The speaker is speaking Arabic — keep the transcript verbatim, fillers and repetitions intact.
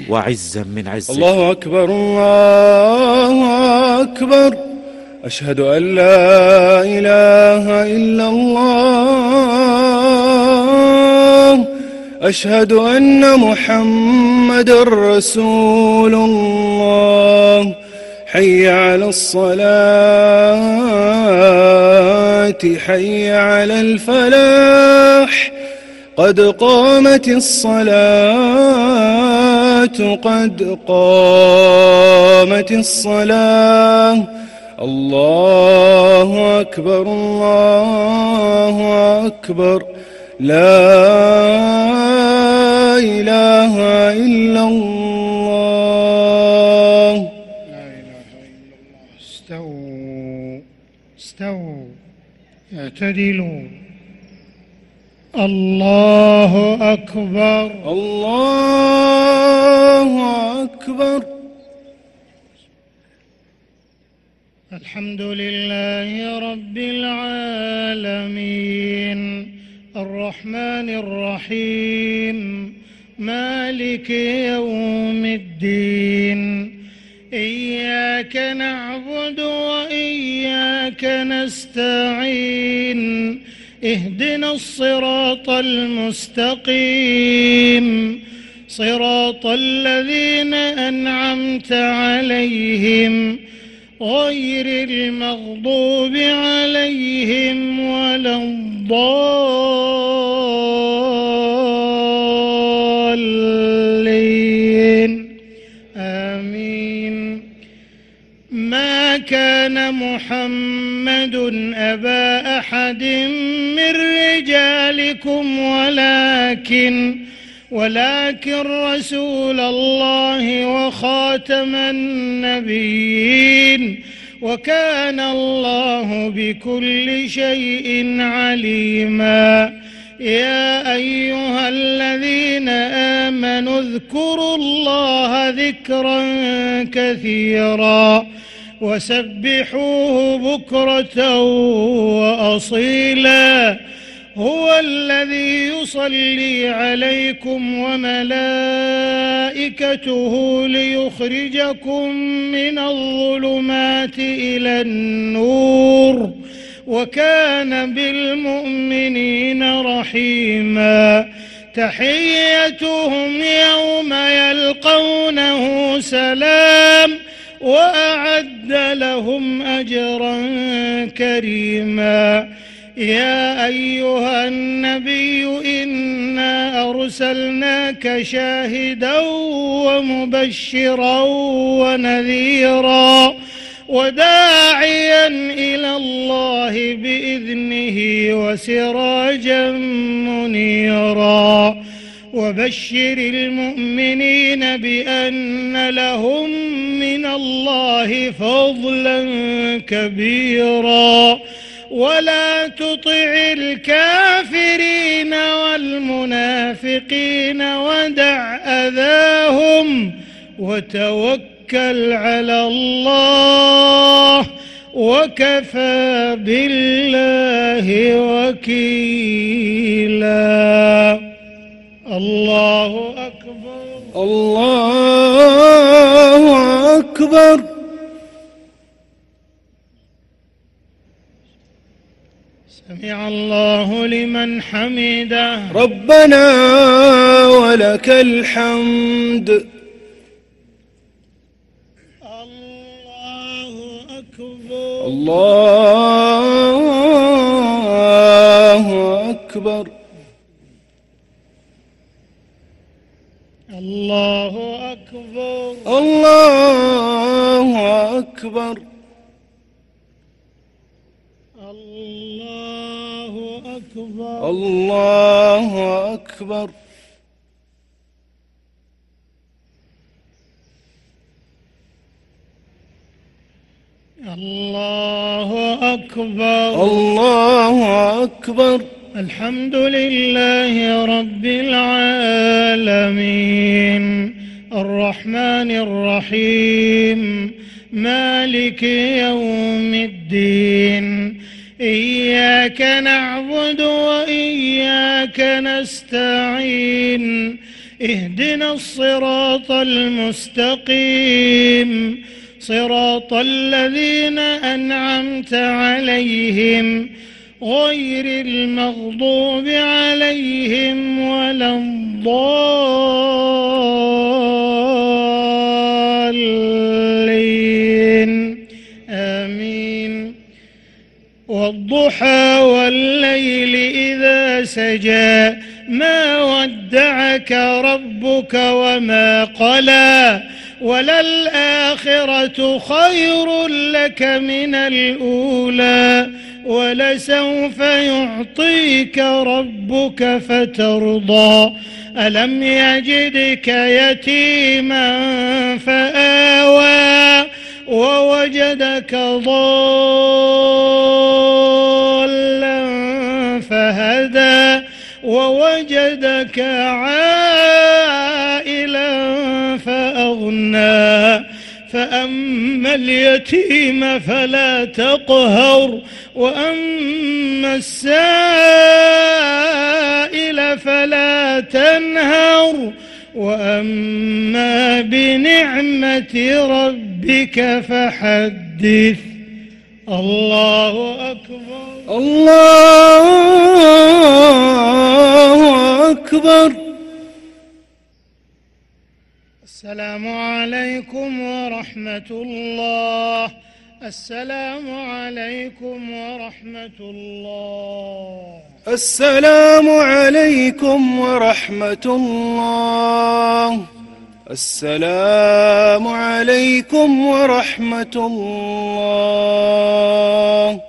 وعزا من عزك. الله أكبر الله أكبر، أشهد أن لا إله إلا الله، أشهد أن محمد رسول الله. حي على الصلاة، حي على الفلاح، قد قامت الصلاة، قد قامت الصلاة. الله أكبر الله أكبر، لا إله إلا الله. لا إله إلا الله. استووا استووا اعتدلوا. الله أكبر الله أكبر. الحمد لله رب العالمين، الرحمن الرحيم، مالك يوم الدين. إياك نعبد وإياك نستعين، اهدنا الصراط المستقيم، صراط الذين أنعمت عليهم غير المغضوب عليهم ولا الضالين، آمين. ما كان محمد أبا أحد من رجالكم ولكن ولكن رسول الله وخاتم النبيين، وكان الله بكل شيء عليما. يا أيها الذين آمنوا اذكروا الله ذكرا كثيرا وسبحوه بكرة وأصيلا. هو الذي يصلي عليكم وملائكته ليخرجكم من الظلمات إلى النور، وكان بالمؤمنين رحيما. تحيتهم يوم يلقونه سلام، وأعد لهم أجرا كريما. يا أيها النبي إنا أرسلناك شاهدا ومبشرا ونذيرا وداعيا إلى الله بإذنه وسراجا منيرا. وبشر المؤمنين بأن لهم من الله فضلا كبيرا. ولا تطع الكافرين والمنافقين ودع أذاهم وتوكل على الله، وكفى بالله وكيلا. الله أكبر الله أكبر. سمع الله لمن حمده. ربنا ولك الحمد. الله أكبر الله أكبر. الله أكبر الله أكبر. الله أكبر الله أكبر. الله أكبر الله أكبر. الحمد لله رب العالمين، الرحمن الرحيم، مالك يوم الدين. إياك نعبد وإياك نستعين، اهدنا الصراط المستقيم صراط الذين أنعمت عليهم غير المغضوب عليهم ولا الضالين آمين. والضحى والليل إذا سجى ما ودعك ربك وما قلى وللآخرة خير لك من الأولى ولسوف يعطيك ربك فترضى ألم يجدك يتيما فآوى ووجدك ضالا فهدى ووجدك عائلا فأغنى فأما اليتيم فلا تقهر وأما السائل فلا تنهر وأما بنعمة ربك فحدث. الله أكبر. الله أكبر. السلام عليكم ورحمة الله. السلام عليكم ورحمة الله. السلام عليكم ورحمة الله. السلام عليكم ورحمة الله.